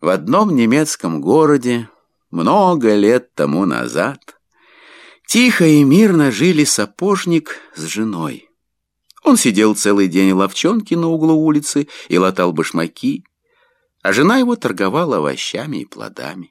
В одном немецком городе много лет тому назад тихо и мирно жили сапожник с женой. Он сидел целый день в лавчонке на углу улицы и латал башмаки, а жена его торговала овощами и плодами.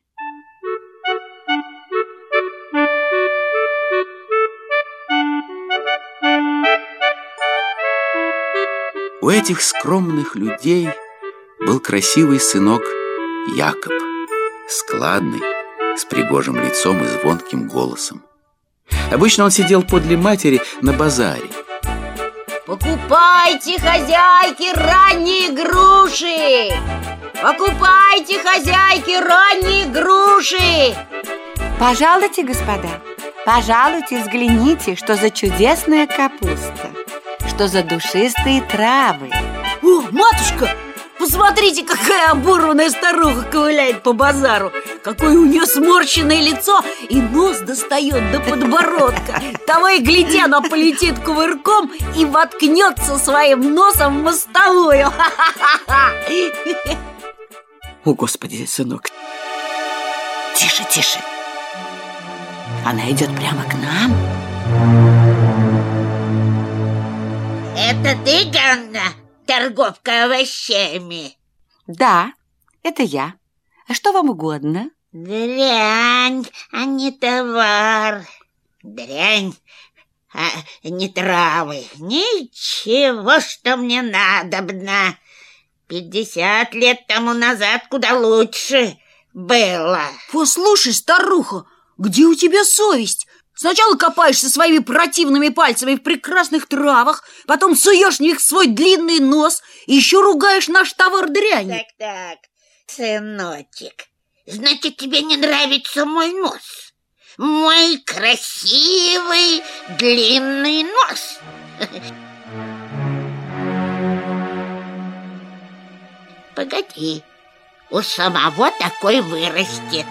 У этих скромных людей был красивый сынок Якоб, складный, с пригожим лицом и звонким голосом. Обычно он сидел подле матери на базаре. Покупайте, хозяйки, ранние груши! Покупайте, хозяйки, ранние груши! Пожалуйте, господа, пожалуйте, взгляните, что за чудесная капуста, что за душистые травы. О, матушка, посмотрите, какая оборванная старуха ковыляет по базару. Какое у нее сморщенное лицо, и нос достает до подбородка. Того и гляди, она полетит кувырком и воткнется своим носом в мостовую. О, Господи, сынок, тише, тише. Она идет прямо к нам. Это ты, Ганна, торговка овощами? Да, это я. А что вам угодно? Дрянь, а не товар. Дрянь, а не травы. Ничего, что мне надобно. 50 лет тому назад куда лучше было. Послушай, старуха, где у тебя совесть? Сначала копаешься своими противными пальцами в прекрасных травах, потом суешь в них свой длинный нос и еще ругаешь наш товар дрянью. Так, сыночек, значит, тебе не нравится мой нос? Мой красивый длинный нос. Погоди, у самого такой вырастет.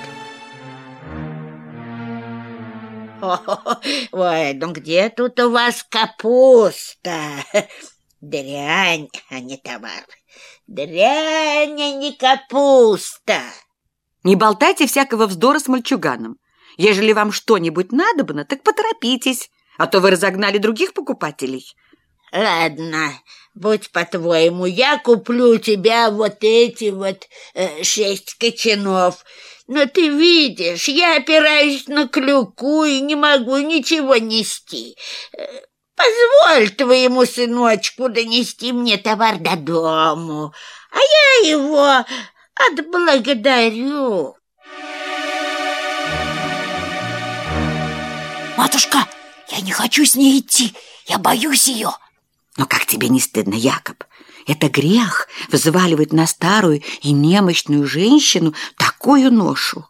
Ой, ну где тут у вас капуста? Дрянь, а не товар. Дрянь, а не капуста. Не болтайте всякого вздора с мальчуганом. Ежели вам что-нибудь надобно, так поторопитесь, а то вы разогнали других покупателей. Ладно, будь по-твоему, я куплю у тебя вот эти вот 6 кочанов. Но ты видишь, я опираюсь на клюку и не могу ничего нести. Позволь твоему сыночку донести мне товар до дому, а я его отблагодарю. Матушка, я не хочу с ней идти, я боюсь ее. Но как тебе не стыдно, Якоб? Это грех взваливать на старую и немощную женщину такую ношу.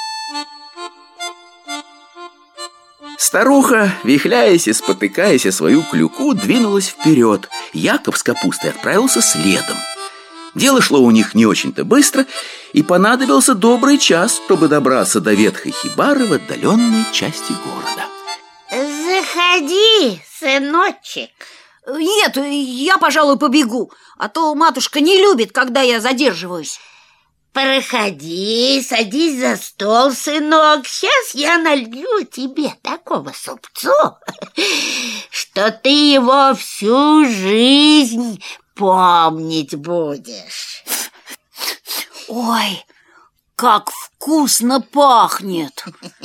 Старуха, вихляясь и спотыкаясь о свою клюку, двинулась вперед. Якоб с капустой отправился следом. Дело шло у них не очень-то быстро, и понадобился добрый час, чтобы добраться до ветхой хибары в отдаленной части города. Заходи, сыночек. Нет, я, пожалуй, побегу, а то матушка не любит, когда я задерживаюсь. Проходи, садись за стол, сынок. Сейчас я налью тебе такого супцу, что ты его всю жизнь помнить будешь. Ой, как вкусно пахнет!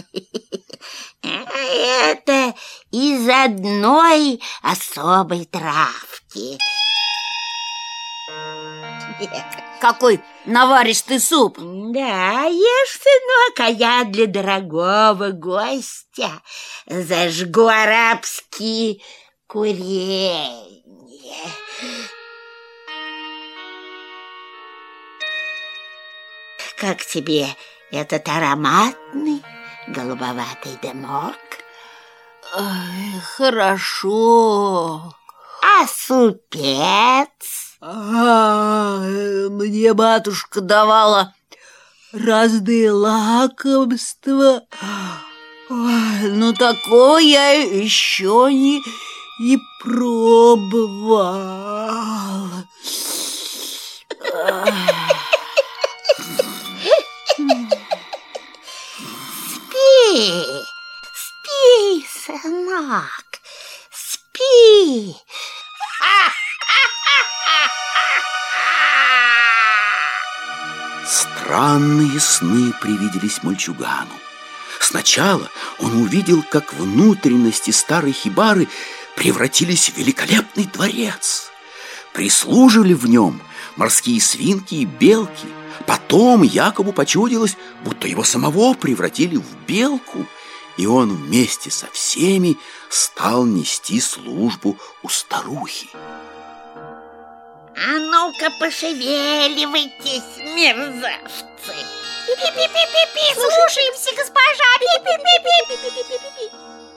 Это из одной особой травки. Какой наваристый суп! Да, ешь, сынок, а я для дорогого гостя зажгу арабские куренья. Как тебе этот ароматный голубоватый дымок? Ой, хорошо. А супец? Мне матушка давала разные лакомства. Ой, ну такое я еще не пробовал. Странные сны привиделись мальчугану. Сначала он увидел, как внутренности старой хибары превратились в великолепный дворец. Прислуживали в нем морские свинки и белки. Потом Якобу почудилось, будто его самого превратили в белку, и он вместе со всеми стал нести службу у старухи. А ну-ка пошевеливайтесь, мерзавцы! Пи-пи-пи-пи-пи! Слушаемся, госпожа! Пи-пи-пи-пи-пи-пи-пи-пи!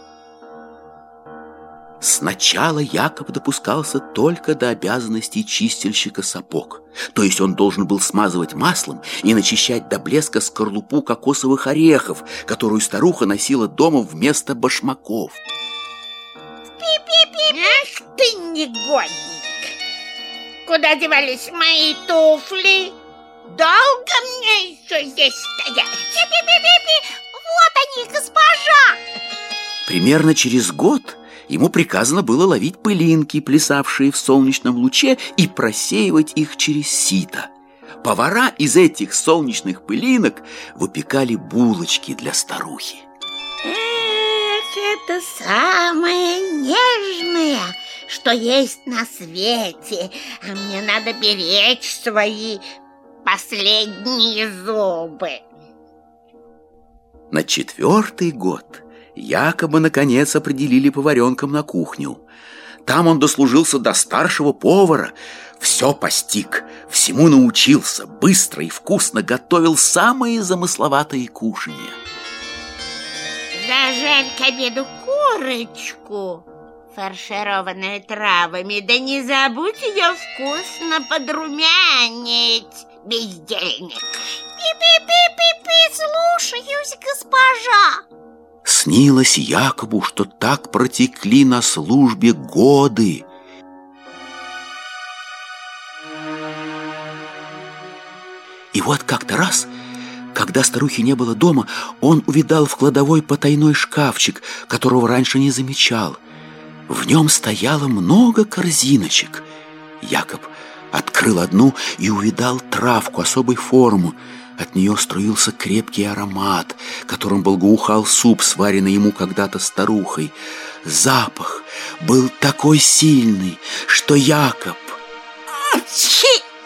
Сначала Якоб допускался только до обязанностей чистильщика сапог. То есть он должен был смазывать маслом и начищать до блеска скорлупу кокосовых орехов, которую старуха носила дома вместо башмаков. Пи-пи-пи-пи! Ах ты, негодник! Куда девались мои туфли? Долго мне еще здесь стоять? Пи-пи-пи-пи-пи! Вот они, госпожа! Примерно через год ему приказано было ловить пылинки, плясавшие в солнечном луче, и просеивать их через сито. Повара из этих солнечных пылинок выпекали булочки для старухи. Эх, это самое нежное, что есть на свете. А мне надо беречь свои последние зубы. На 4-й год Якоба, наконец, определили поваренком на кухню. Там он дослужился до старшего повара, все постиг, всему научился, быстро и вкусно готовил самые замысловатые кушанья. Зажарь к обеду курочку, фаршированную травами, да не забудь ее вкусно подрумянить, бездельник. Пи-пи-пи-пи-пи, слушаюсь, госпожа. Снилось Якобу, что так протекли на службе годы. И вот как-то раз, когда старухи не было дома, он увидал в кладовой потайной шкафчик, которого раньше не замечал. В нем стояло много корзиночек. Якоб открыл одну и увидал травку особой формы. От нее струился крепкий аромат, которым благоухал суп, сваренный ему когда-то старухой. Запах был такой сильный, что Якоб... Апчхи!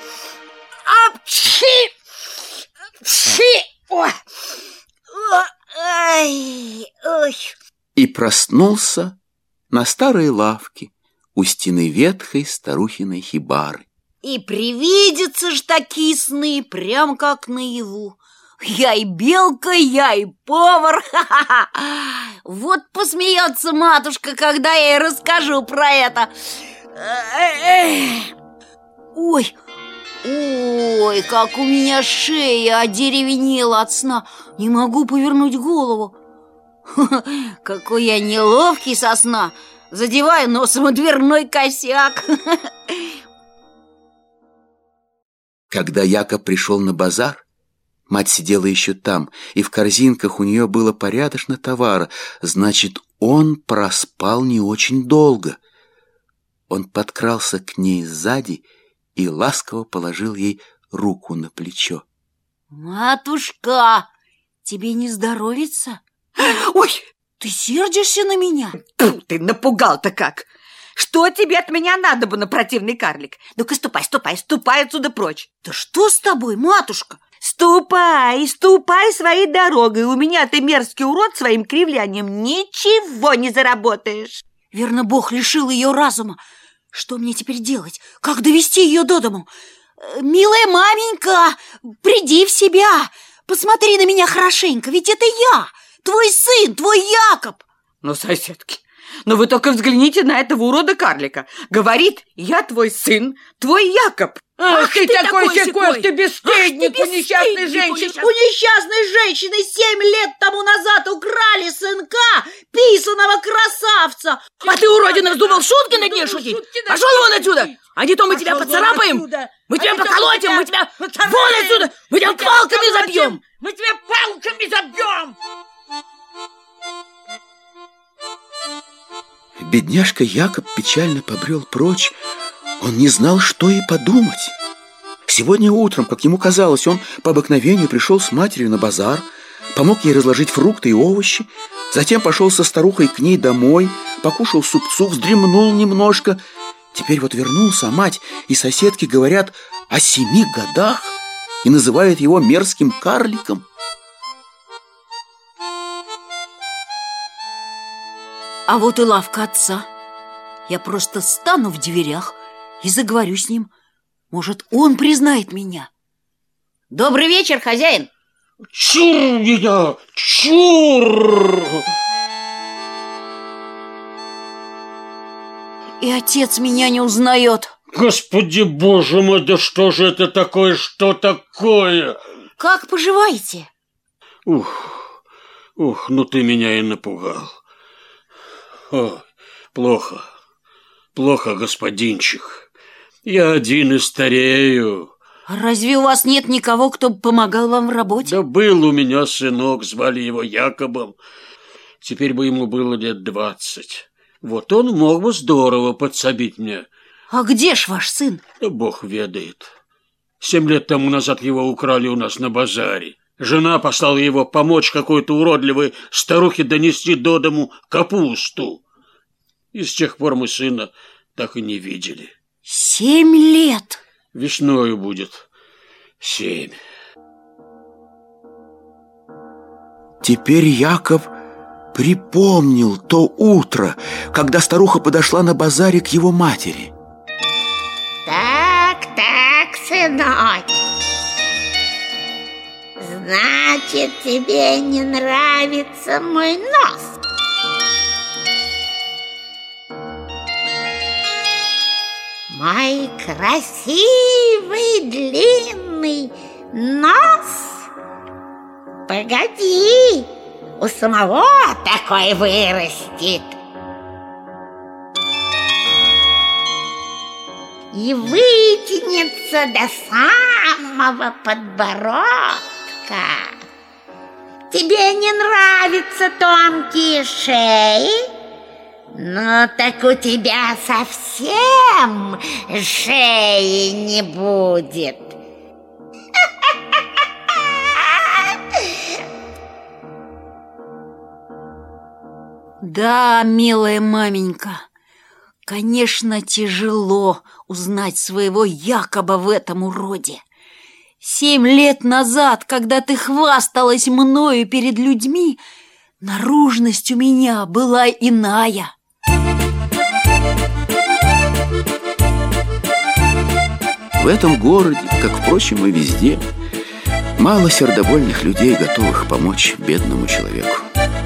Апчхи! Апчхи! Ой! Ой! Ой! И проснулся на старой лавке у стены ветхой старухиной хибары. И привидятся ж такие сны, прям как наяву. Я и белка, я и повар. Ха-ха-ха. Вот посмеется матушка, когда я ей расскажу про это. Ой, ой, как у меня шея одеревенела от сна. Не могу повернуть голову. Какой я неловкий со сна. Задеваю носом о дверной косяк. Когда Якоб пришел на базар, мать сидела еще там, и в корзинках у нее было порядочно товара. Значит, он проспал не очень долго. Он подкрался к ней сзади и ласково положил ей руку на плечо. Матушка, тебе не здоровится? Ой, ты сердишься на меня? Ты напугал-то как! Что тебе от меня надобно, противный карлик? Ну-ка, ступай отсюда прочь. Да что с тобой, матушка? Ступай своей дорогой. У меня ты, мерзкий урод, своим кривлянием ничего не заработаешь. Верно, Бог лишил ее разума. Что мне теперь делать? Как довести ее до дому? Милая маменька, приди в себя. Посмотри на меня хорошенько, ведь это я, твой сын, твой Якоб. Ну, соседки, ну вы только взгляните на этого урода-карлика. Говорит, я твой сын, твой Якоб. Ах ты такой-сякой! Ты бесстыдник, у несчастной женщины. У несчастной женщины 7 лет тому назад украли сынка, писаного красавца. А ты, уродина, вздумал шутки над ней шутить? Пошел вон отсюда, а не то мы тебя поцарапаем, мы тебя поколотим, мы тебя вон отсюда, мы тебя палками забьем. Мы тебя палками забьем! Бедняжка Якоб печально побрел прочь. Он не знал, что и подумать. Сегодня утром, как ему казалось, он по обыкновению пришел с матерью на базар, помог ей разложить фрукты и овощи, затем пошел со старухой к ней домой, покушал супцу, вздремнул немножко. Теперь вот вернулся, а мать и соседки говорят о 7 годах и называют его мерзким карликом. А вот и лавка отца. Я просто стану в дверях и заговорю с ним. Может, он признает меня. Добрый вечер, хозяин. Чур меня, чур! И отец меня не узнает. Господи боже мой, да что же это такое, что такое? Как поживаете? Ух, ну ты меня и напугал. Ой, плохо, господинчик. Я один и старею. А разве у вас нет никого, кто помогал вам в работе? Да был у меня сынок, звали его Якобом. Теперь бы ему было лет 20. Вот он мог бы здорово подсобить мне. А где ж ваш сын? Да бог ведает. 7 лет тому назад его украли у нас на базаре. Жена послала его помочь какой-то уродливой старухе донести до дому капусту. И с тех пор мы сына так и не видели. 7 лет? Весною будет 7. Теперь Яков припомнил то утро, когда старуха подошла на базаре к его матери. Так, сынок. Значит, тебе не нравится мой нос? Мой красивый длинный нос? Погоди, у самого такой вырастет. И вытянется до самого подбородка. Тебе не нравятся тонкие шеи? Ну, так у тебя совсем шеи не будет. Да, милая маменька, конечно, тяжело узнать своего Якоба в этом уроде. 7 лет назад, когда ты хвасталась мною перед людьми, наружность у меня была иная. В этом городе, как, впрочем, и везде, мало сердобольных людей, готовых помочь бедному человеку.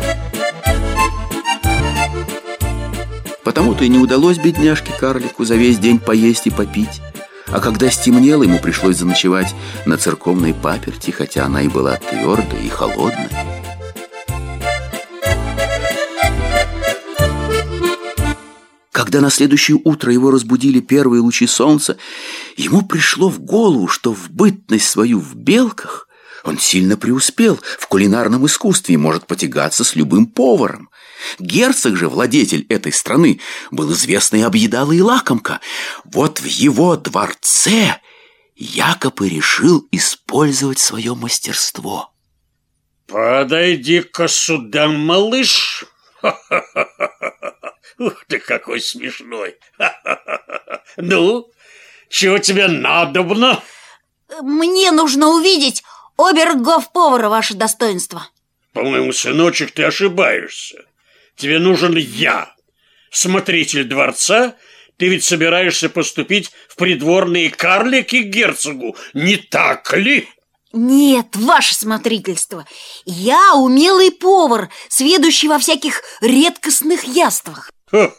Потому-то и не удалось бедняжке-карлику за весь день поесть и попить. А когда стемнело, ему пришлось заночевать на церковной паперти, хотя она и была твердой и холодной. Когда на следующее утро его разбудили первые лучи солнца, ему пришло в голову, что в бытность свою в Белках он сильно преуспел в кулинарном искусстве и может потягаться с любым поваром. Герцог же, владетель этой страны, был известный объедалый лакомка. Вот в его дворце Якоб и решил использовать свое мастерство. Подойди-ка сюда, малыш. Ух ты, какой смешной. Ну, чего тебе надобно? Мне нужно увидеть обер-гоф-повара, ваше достоинство. По-моему, сыночек, ты ошибаешься. Тебе нужен я, смотритель дворца. Ты ведь собираешься поступить в придворные карлики к герцогу, не так ли? Нет, ваше смотрительство. Я умелый повар, сведущий во всяких редкостных яствах.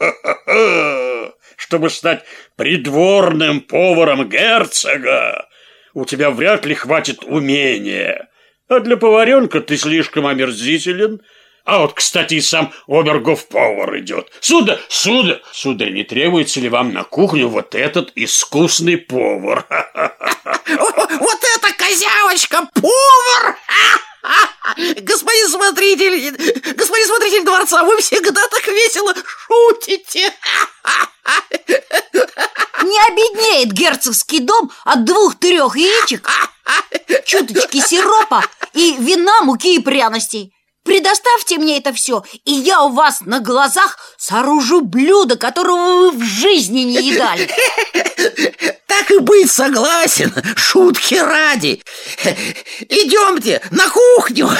Чтобы стать придворным поваром герцога, у тебя вряд ли хватит умения. А для поваренка ты слишком омерзителен. А вот, кстати, и сам обер-гоф-повар идет. Сударь, не требуется ли вам на кухню вот этот искусный повар? Вот это козявочка, повар! Господин смотритель дворца, вы всегда так весело шутите. Не обедней! греет герцогский дом от 2-3 яичек, чуточки сиропа и вина, муки и пряностей. Предоставьте мне это все, и я у вас на глазах сооружу блюдо, которого вы в жизни не едали. Так и быть, согласен, шутки ради. Идемте на кухню.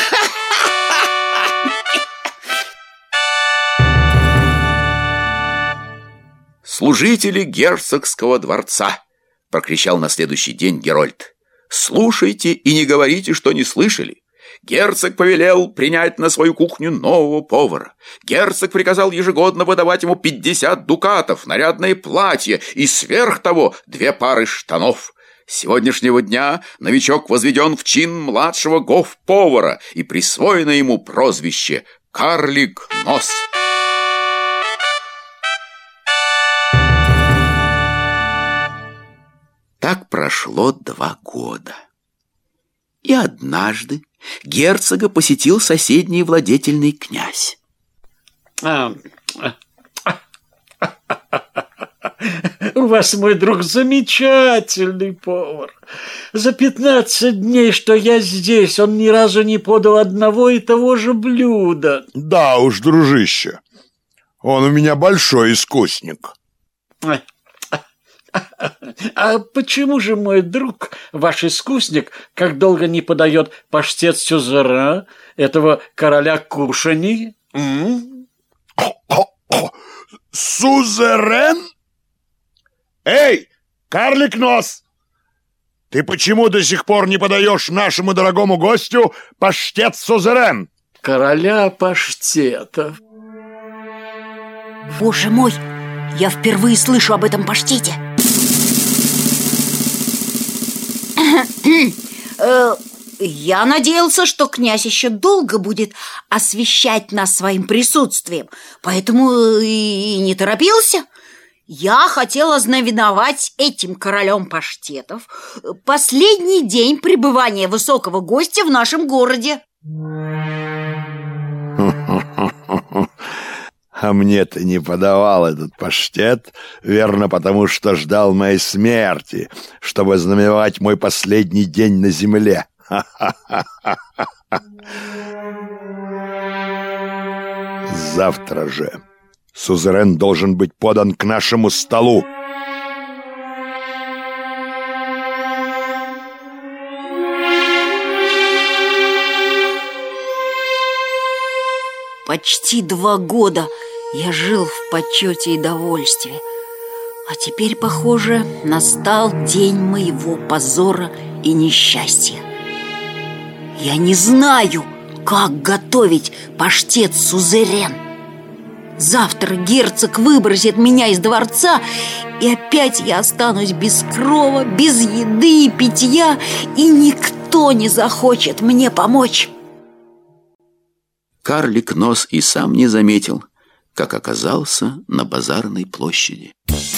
«Служители герцогского дворца!» — прокричал на следующий день Герольд. «Слушайте и не говорите, что не слышали. Герцог повелел принять на свою кухню нового повара. Герцог приказал ежегодно выдавать ему 50 дукатов, нарядное платье и сверх того 2 пары штанов. С сегодняшнего дня новичок возведен в чин младшего гоф-повара и присвоено ему прозвище «Карлик Нос». Так прошло 2 года. И однажды герцога посетил соседний владетельный князь. У вас, мой друг, замечательный повар. За 15 дней, что я здесь, он ни разу не подал одного и того же блюда. Да уж, дружище, он у меня большой искусник. А почему же, мой друг, ваш искусник, как долго не подает паштет сюзерен, этого короля кушаний? Сюзерен? Эй, Карлик Нос! Ты почему до сих пор не подаешь нашему дорогому гостю паштет сюзерен? Короля паштетов. Боже мой, я впервые слышу об этом паштете. Я надеялся, что князь еще долго будет освещать нас своим присутствием, поэтому и не торопился. Я хотел ознаменовать этим королем паштетов последний день пребывания высокого гостя в нашем городе. А мне ты не подавал этот паштет, верно, потому что ждал моей смерти, чтобы знаменовать мой последний день на земле. Завтра же сюзерен должен быть подан к нашему столу. Почти 2 года я жил в почете и довольстве. А теперь, похоже, настал день моего позора и несчастья. Я не знаю, как готовить паштет сюзерен. Завтра герцог выбросит меня из дворца, и опять я останусь без крова, без еды и питья, и никто не захочет мне помочь. Карлик Нос и сам не заметил, как оказался на базарной площади.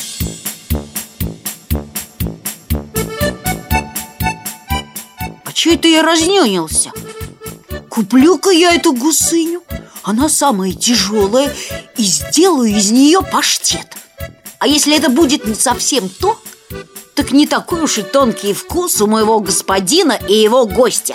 А чё это я разнюнился? Куплю-ка я эту гусыню, она самая тяжелая, и сделаю из нее паштет. А если это будет не совсем то, так не такой уж и тонкий вкус у моего господина и его гостя.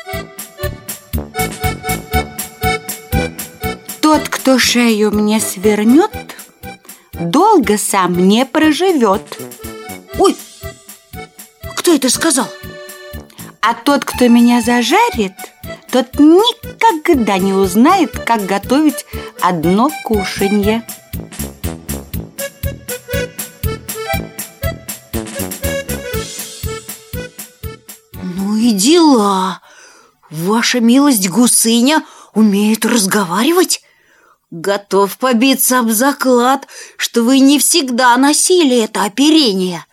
Тот, кто шею мне свернет, долго сам не проживет. Ой, кто это сказал? А тот, кто меня зажарит, тот никогда не узнает, как готовить одно кушанье. Ну и дела. Ваша милость, гусыня умеет разговаривать? Готов побиться об заклад, что вы не всегда носили это оперение.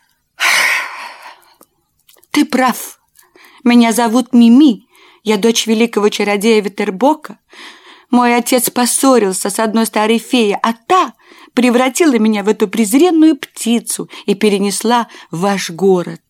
Ты прав. Меня зовут Мими. Я дочь великого чародея Ветербока. Мой отец поссорился с одной старой феей, а та превратила меня в эту презренную птицу и перенесла в ваш город.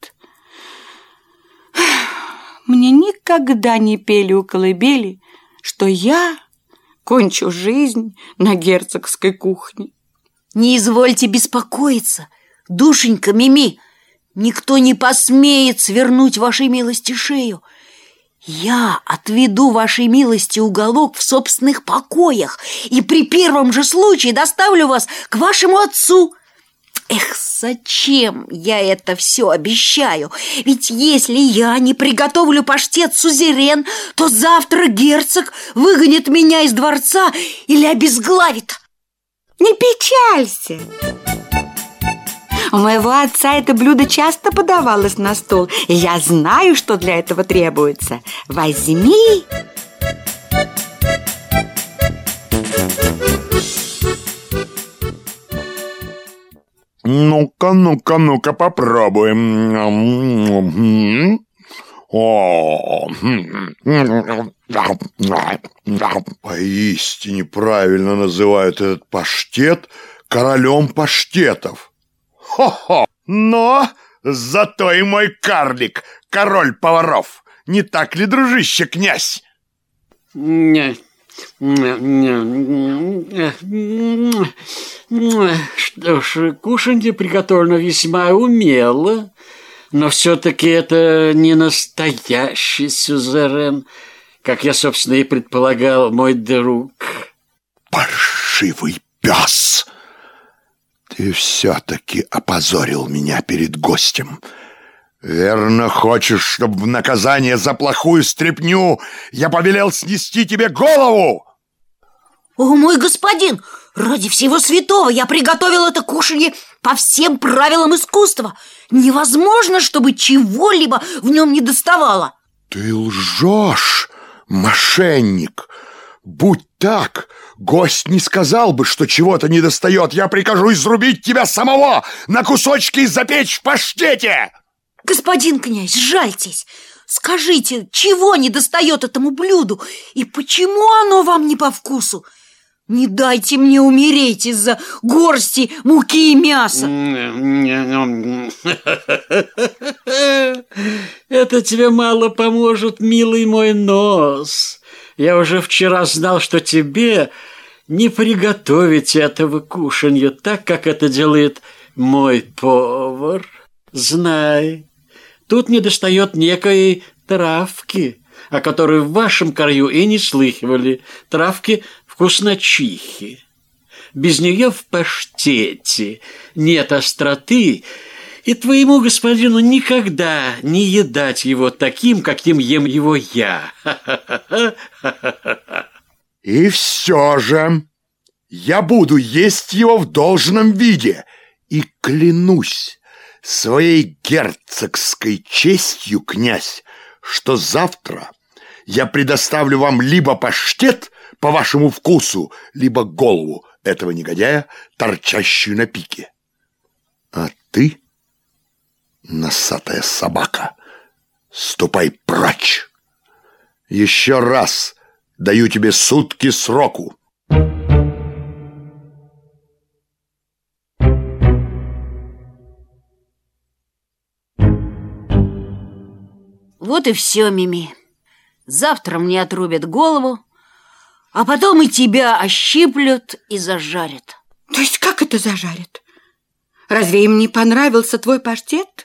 Мне никогда не пели у колыбели, что я кончу жизнь на герцогской кухне. Не извольте беспокоиться, душенька Мими. Никто не посмеет свернуть вашей милости шею. Я отведу вашей милости уголок в собственных покоях и при первом же случае доставлю вас к вашему отцу. Эх, зачем я это все обещаю? Ведь если я не приготовлю паштет сюзерен, то завтра герцог выгонит меня из дворца или обезглавит. Не печалься. У моего отца это блюдо часто подавалось на стол, и я знаю, что для этого требуется. Возьми. Ну-ка, попробуем. Поистине правильно называют этот паштет королем паштетов. Хо-хо! Но зато и мой карлик, король поваров. Не так ли, дружище князь? Что ж, кушанье приготовлено весьма умело, но все-таки это не настоящий сюзерен, как я, собственно, и предполагал, мой друг. Паршивый пес! Ты все-таки опозорил меня перед гостем. Верно, хочешь, чтобы в наказание за плохую стряпню я повелел снести тебе голову? О, мой господин, ради всего святого я приготовил это кушанье по всем правилам искусства. Невозможно, чтобы чего-либо в нем не доставало. Ты лжешь, мошенник. Будь так, гость не сказал бы, что чего-то недостает. Я прикажу изрубить тебя самого на кусочки и запечь в паштете. Господин князь, жальтесь. Скажите, чего недостает этому блюду и почему оно вам не по вкусу? Не дайте мне умереть из-за горсти муки и мяса. Это тебе мало поможет, милый мой нос. Я уже вчера знал, что тебе не приготовить этого кушанья так, как это делает мой повар. Знай, тут недостает некой травки, о которой в вашем краю и не слыхивали, травки вкусночихи. Без нее в паштете нет остроты, и твоему господину никогда не едать его таким, каким ем его я. И все же я буду есть его в должном виде и клянусь своей герцогской честью, князь, что завтра я предоставлю вам либо паштет по вашему вкусу, либо голову этого негодяя, торчащую на пике. А ты, носатая собака, ступай прочь. Еще раз даю тебе сутки сроку. Вот и все, Мими. Завтра мне отрубят голову, а потом и тебя ощиплют и зажарят. То есть как это зажарят? Разве им не понравился твой паштет?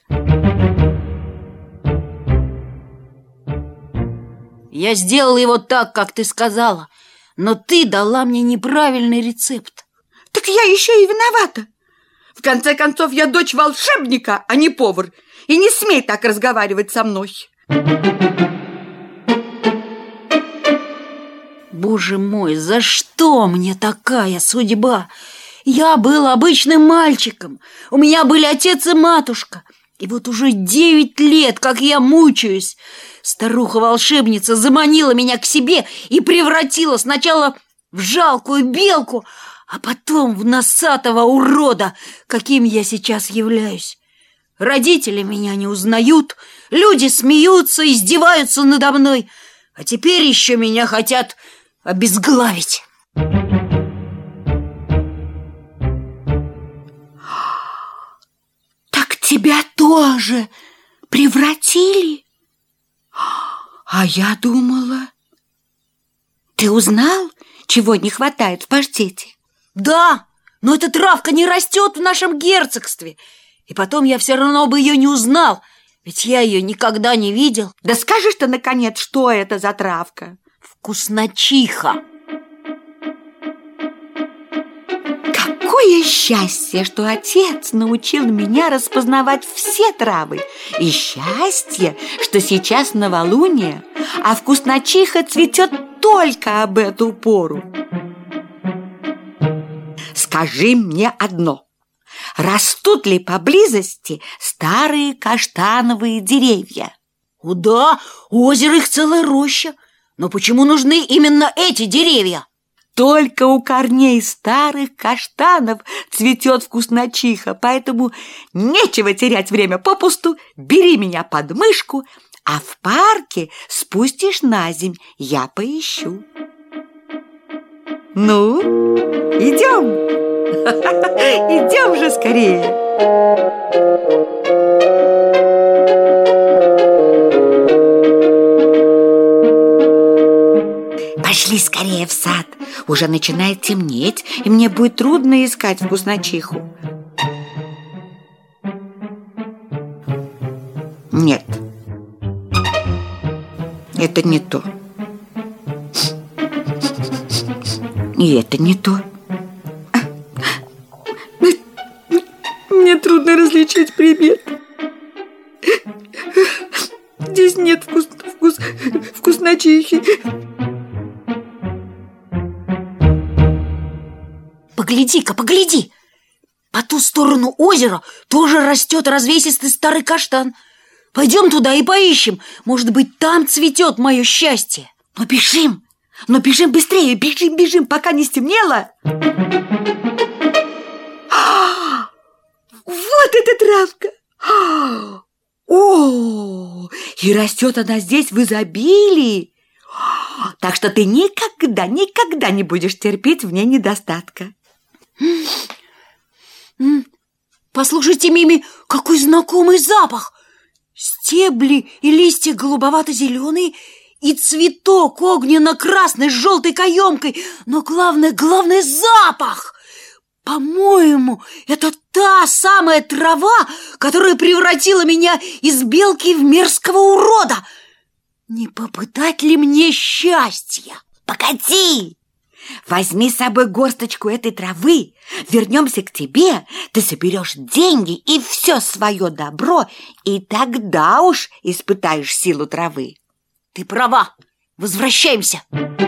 Я сделала его так, как ты сказала, но ты дала мне неправильный рецепт. Так я еще и виновата. В конце концов, я дочь волшебника, а не повар. И не смей так разговаривать со мной. Боже мой, за что мне такая судьба? Я был обычным мальчиком. У меня были отец и матушка. И вот уже 9 лет, как я мучаюсь. Старуха-волшебница заманила меня к себе и превратила сначала в жалкую белку, а потом в носатого урода, каким я сейчас являюсь. Родители меня не узнают, люди смеются, издеваются надо мной, а теперь еще меня хотят обезглавить. Так тебя тоже превратили? А я думала... Ты узнал, чего не хватает в паштете? Да, но эта травка не растет в нашем герцогстве. И потом я все равно бы ее не узнал, ведь я ее никогда не видел. Да скажешь ты, наконец, что это за травка? Вкусночиха. Какое счастье, что отец научил меня распознавать все травы. И счастье, что сейчас новолуние, а вкусночиха цветет только об эту пору. Скажи мне одно. Растут ли поблизости старые каштановые деревья? О, да, у озера их целая роща. Но почему нужны именно эти деревья? Только у корней старых каштанов цветет вкусночиха, поэтому нечего терять время попусту. Бери меня под мышку, а в парке спустишь на земь, я поищу. Ну, идем. Идем же скорее. Пошли скорее в сад. Уже начинает темнеть, и мне будет трудно искать вкусночиху. Нет, это не то. И это не то. Мне трудно различить предмет. Здесь нет вкусночихи. Погляди-ка, погляди! По ту сторону озера тоже растет развесистый старый каштан. Пойдем туда и поищем. Может быть, там цветет мое счастье. Но бежим быстрее, бежим, пока не стемнело. Вот эта травка! О, и растет она здесь в изобилии. Так что ты никогда не будешь терпеть в ней недостатка. Послушайте, Мими, какой знакомый запах! Стебли и листья голубовато-зеленые, и цветок огненно-красный с желтой каемкой. Но главное запах! По-моему, это та самая трава, которая превратила меня из белки в мерзкого урода. Не попытать ли мне счастья? Погоди! Возьми с собой горсточку этой травы, вернемся к тебе, ты соберешь деньги и все свое добро, и тогда уж испытаешь силу травы. Ты права, возвращаемся.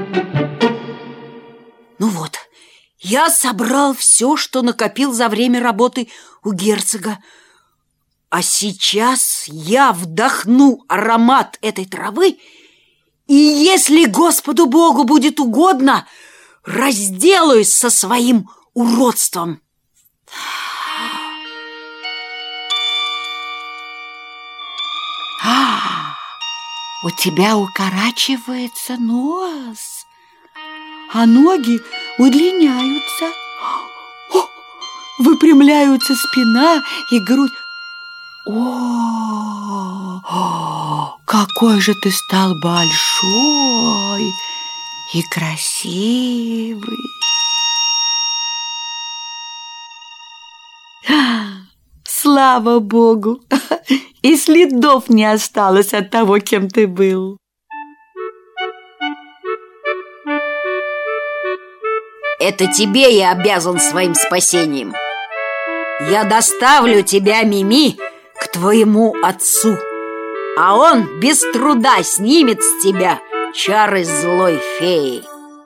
Ну вот, я собрал все, что накопил за время работы у герцога. А сейчас я вдохну аромат этой травы, и если Господу Богу будет угодно, разделаюсь со своим уродством. У тебя укорачивается нос, а ноги удлиняются. Выпрямляются спина и грудь. О, какой же ты стал большой и красивый. Слава Богу! И следов не осталось от того, кем ты был. Это тебе я обязан своим спасением. Я доставлю тебя, Мими, к твоему отцу, а он без труда снимет с тебя чары злой феи.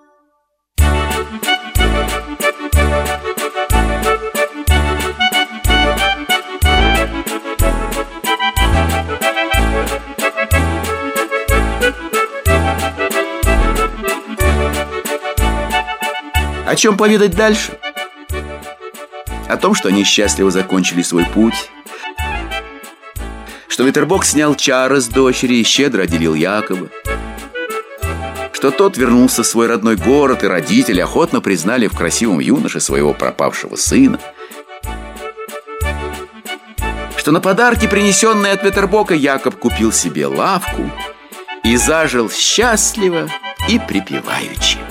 О чем поведать дальше? О том, что они счастливо закончили свой путь, что Ветербок снял чары с дочери и щедро отделил Якоба, что тот вернулся в свой родной город, и родители охотно признали в красивом юноше своего пропавшего сына, что на подарки, принесенные от Ветербока, Якоб купил себе лавку и зажил счастливо и припеваючи.